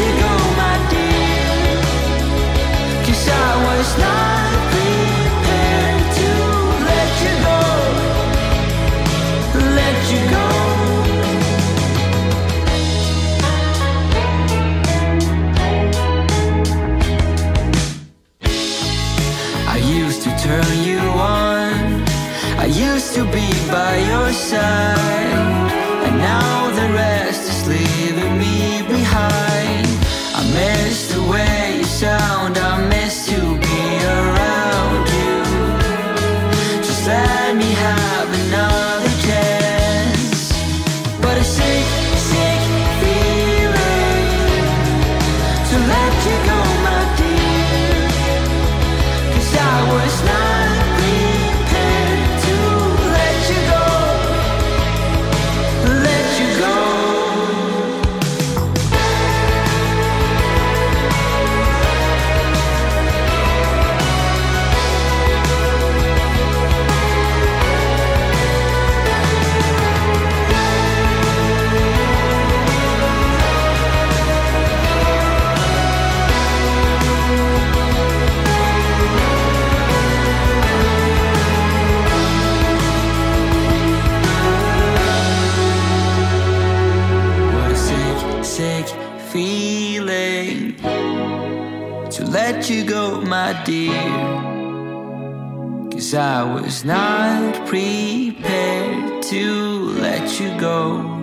you go, my dear, 'cause I was not prepared to let you go, let you go. I used to turn you on, I used to be by your side, and now the rest is leaving me behind. I miss the way you sound, I miss to be around you. Just let me have another chance. But a sick, sick feeling to let you go, my dear, 'cause I was not prepared to let you go, let you go. What a sick, sick feeling to let you go, my dear, 'cause I was not prepared to let you go.